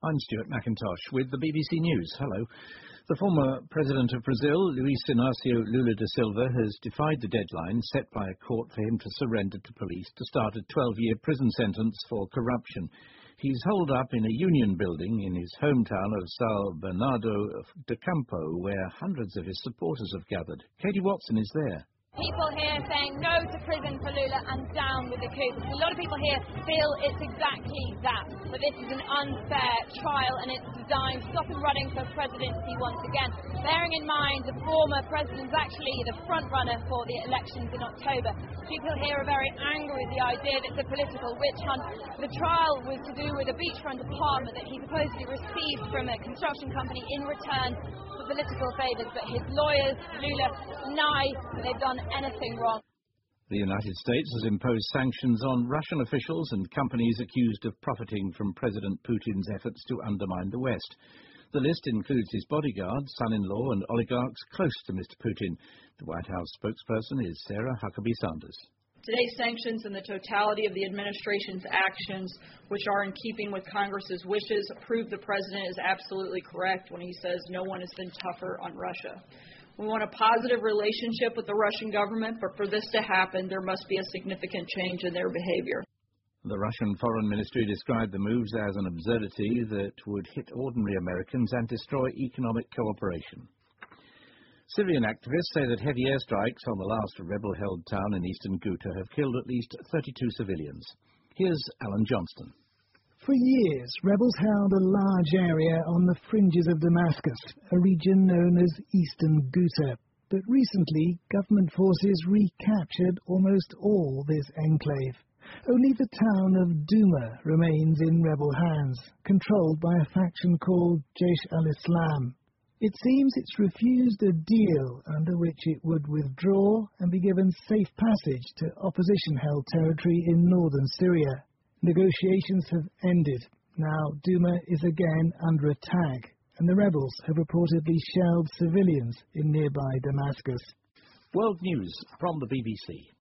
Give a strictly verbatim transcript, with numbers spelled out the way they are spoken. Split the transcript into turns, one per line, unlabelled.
I'm Stuart McIntosh with the B B C News. Hello. The former president of Brazil, Luiz Inácio Lula da Silva, has defied the deadline set by a court for him to surrender to police to start a twelve-year prison sentence for corruption. He's holed up in a union building in his hometown of São Bernardo do Campo, where hundreds of his supporters have gathered. Katie Watson is there.
People here saying no to prison for Lula and down with the coup. A lot of people here feel it's exactly that, but this is an unfair trial and it's designed to stop him running for presidency once again. Bearing in mind the former president is actually the front runner for the elections in October. People here are very angry with the idea that it's a political witch hunt. The trial was to do with a beachfront apartment that he supposedly received from a construction company in return for political favours, but his lawyers, Lula, deny that they've done anything wrong.
The United States has imposed sanctions on Russian officials and companies accused of profiting from President Putin's efforts to undermine the West. The list includes his bodyguards, son-in-law and oligarchs close to Mister Putin. The White House spokesperson is Sarah Huckabee Sanders.
Today's sanctions and the totality of the administration's actions, which are in keeping with Congress's wishes, prove the president is absolutely correct when he says no one has been tougher on Russia. We want a positive relationship with the Russian government, but for this to happen, there must be a significant change in their behavior.
The Russian Foreign Ministry described the moves as an absurdity that would hit ordinary Americans and destroy economic cooperation. Syrian activists say that heavy airstrikes on the last rebel-held town in eastern Ghouta have killed at least thirty-two civilians. Here's Alan Johnston.
For years, rebels held a large area on the fringes of Damascus, a region known as Eastern Ghouta. But recently, government forces recaptured almost all this enclave. Only the town of Douma remains in rebel hands, controlled by a faction called Jaish al-Islam. It seems it's refused a deal under which it would withdraw and be given safe passage to opposition-held territory in northern Syria. Negotiations have ended. Now Douma is again under attack, and the rebels have reportedly shelled civilians in nearby Damascus.
World News from the B B C.